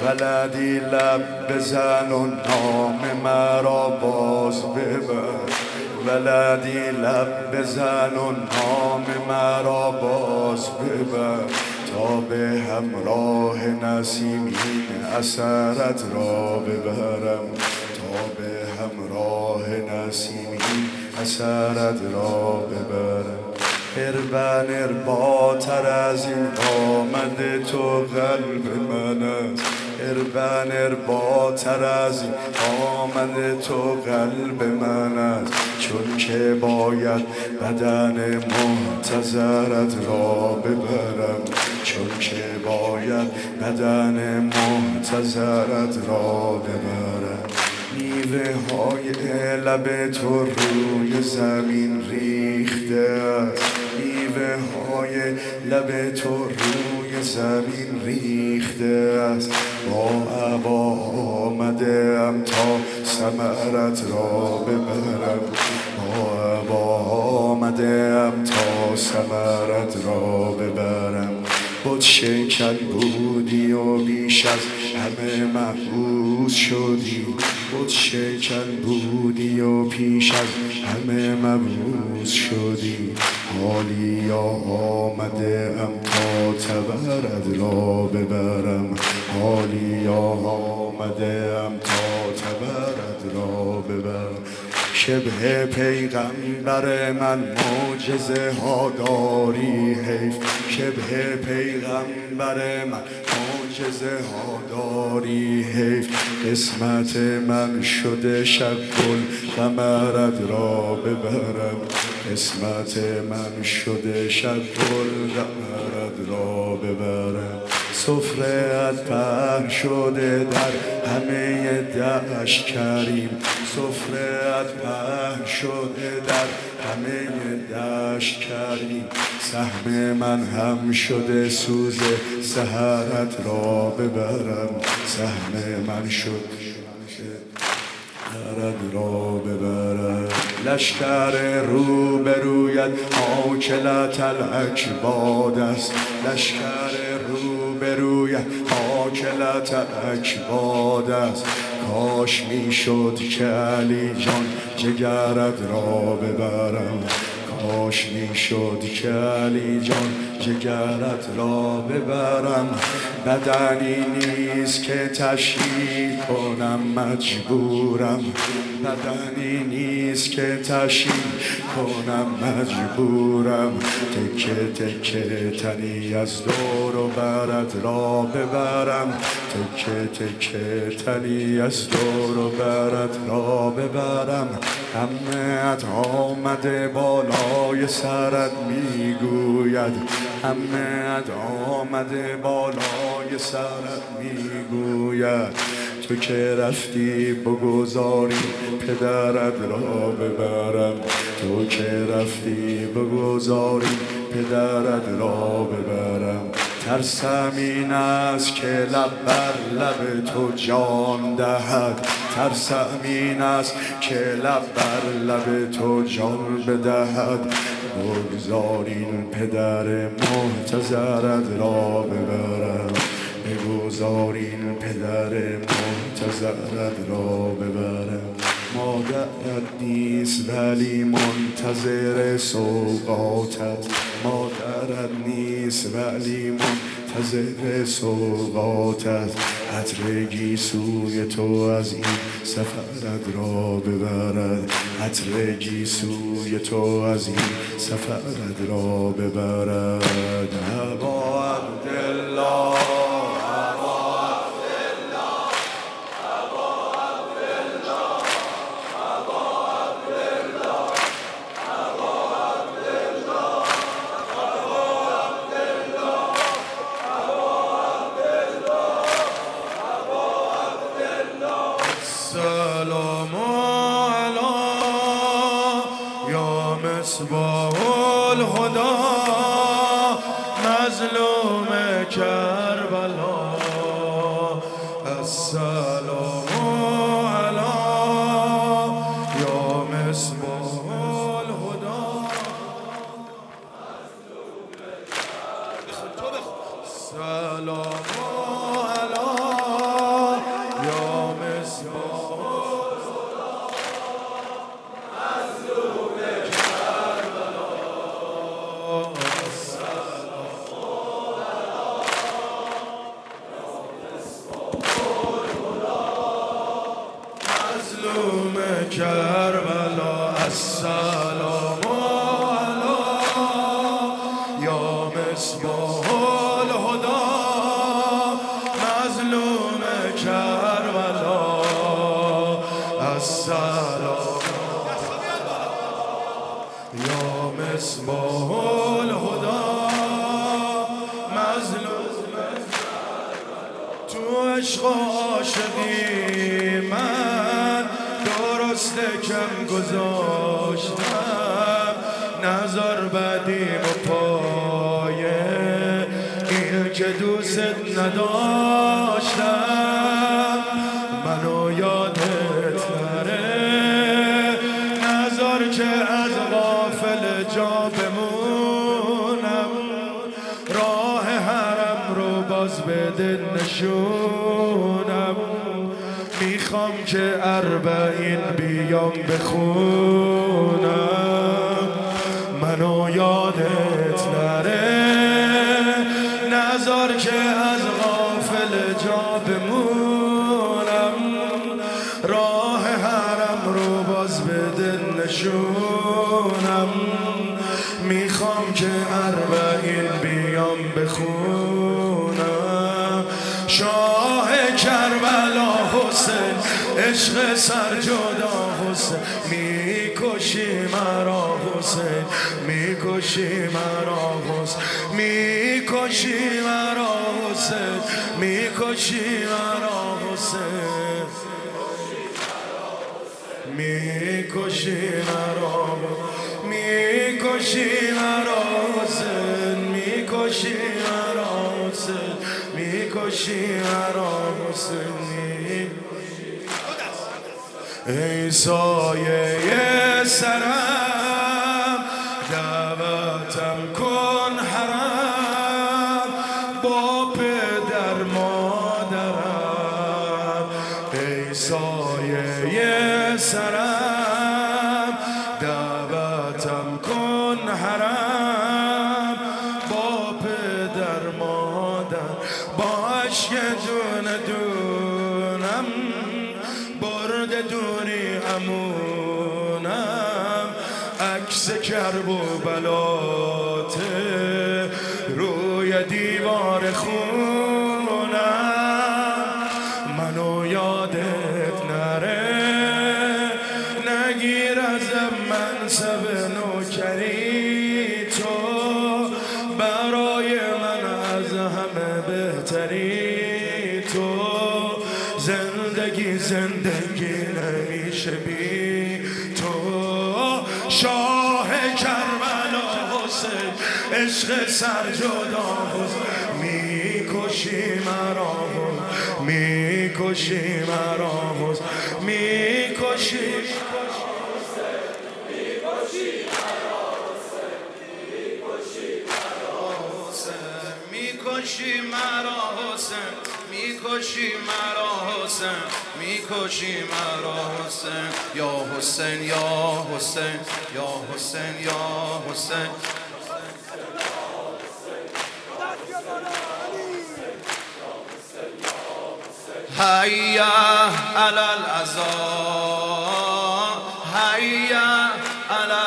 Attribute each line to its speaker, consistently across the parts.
Speaker 1: ولدی لب بزن و نام مرا باز ببر، ولدی لب بزن و نام مرا باز ببر، تا به همراه نسیمین اثرت را ببرم، تا به همراه نسیمین اثرت را ببرم. اربن ارباتر از این آمد تو قلب من است، اربن ارباتر از این آمد تو قلب من است، چون که باید بدن محتضرت را ببرم، چون که باید بدن محتضرت را ببرم. میوه های لب تو روی زمین ریخته است، میوه های لب تو روی زمین ریخته است، با عبا آمده ام تا ثمرت را ببرم، با عبا آمده ام تا ثمرت را ببرم. بت شکن بودی و بیش از همه محبوس شدی، بت شکن بودی و پیش از همه مبعوث شدی، حالی آمده ام تا تبرت را ببرم، حالی آمده ام تا تبرت را ببرم. شبه پیغمبر من معجزه ها داری حیف، شبه پیغمبر من معجزه ها داری حیف، قسمت من شده شب القمرت را ببرم، قسمت من شده شب القمرت را ببرم. سفره‌ات پهن شده در همه دشت کریم، سفره‌ات پهن شده در همه دشت کریم، سهم من هم شده سوز سحرت را ببرم، سهم من شد سحرت را ببرم. لشکر رو برویت آکلت الاکباد است، لشکر رو برویت آکلت الاکباد است، کاش میشد که علی جان جگرت را ببرم، کاش میشد که علی جان جگرت را ببرم. بدنی نیست که تشییع کنم مجبورم، بدنی نیست که تشییع کنم مجبورم، تکه تکه تنی از دور و برت را ببرم، تکه تکه تنی از دور و برت را ببرم. همت آمده بالای سرت میگوید، همت آمده بالای سرت میگوید، تو که رفتی بگذاری پدرت را ببرم، تو که رفتی بگذاری پدرت را ببرم. ترسم این است که لب بر لب تو جان دهد، ترسم این است که لب بر لب تو جان بدهد، بگذار این پدر محتضرت را ببرم، بگذار این پدر محتضرت را ببرم. مادرت نیست ولی منتظر سوقاتت، مادرت نیست ولی منتظر سوقاتت، عطر سوی تو از این سفرت را ببرد، عطر سوی تو از این سفرت را ببرد. ابا عبدالله
Speaker 2: سلام علی یا مصباح الهدى مظلوم کربلا، السلام علی یا مصباح الهدى سلام علی مظلوم کربلا السلام علی یا مصباح الهدی مظلوم کربلا السلام یا مصباح الهدی مظلوم تو عشق و عاشقی من درست کم گذاشتم نظر بدیم و پایه این که دوست نداشتم منو یادت نره نظر که از غافل جا بمونم راه حرم رو باز بده نشونم میخوام که اربعین بیام بخونم منو یادت نره نظر که از غافل جا بمونم راه حرم رو باز بده نشونم میخوام که اربعین بیام بخونم شاه کربلا حسین عشق سرجدا حسین میکشی مرا حسین میکشی مرا حسین میکشی مرا حسین میکشی مرا حسین میکشی مرا میکشی مرا حسین میکشی مرا حسین میکشی مرا حسین ای سایه سرم دعوتم کن حرم با پدر مادرم ای سایه سرم دعوتم کن حرم با پدر مادر با عشق دونه دونم برد دوری امونم عکس کرب و بلاته روی دیوار خونم منو یادت نره نگیر ازم منصب نوکری تو برای من از همه بهتری تو زندگی نمیشه بی تو شاه کربلا حسین عشق سرجدا حسین میکشی مرا میکشی مرا حسین میکشی میکشی مرا حسین میکشی مرا حسین میکشی مرا حسین یا حسین یا حسین یا حسین یا حسین هيا على الأذان هيا على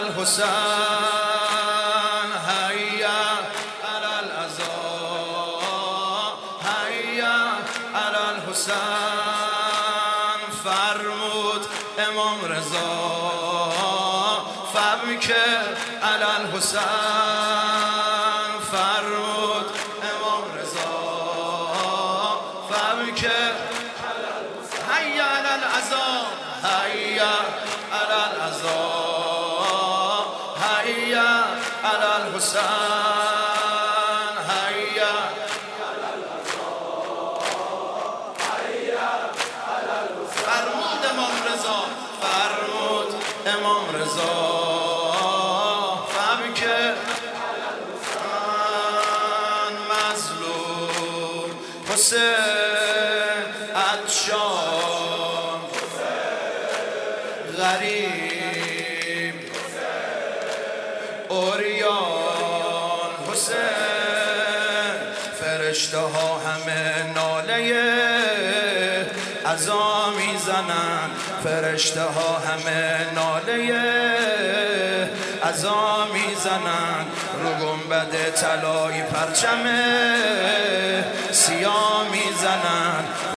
Speaker 2: الحسين هيا على الأذان هيا على الحسين فرمود امام رضا فبكر على الحسين فرمود امام رضا فبكر هيا على العذاب هيا على العذاب هيا على الحسين هيا على العذاب هيا على الحسين فرمود امام رضا فرمود امام رضا فبكر على الحسين مظلوم حسین عطشان غریب اوریان حسین فرشته ها همه ناله عزا میزنن فرشته ها همه ناله عزا میزنن، رو گنبد طلایی پرچم سیاه میزنن.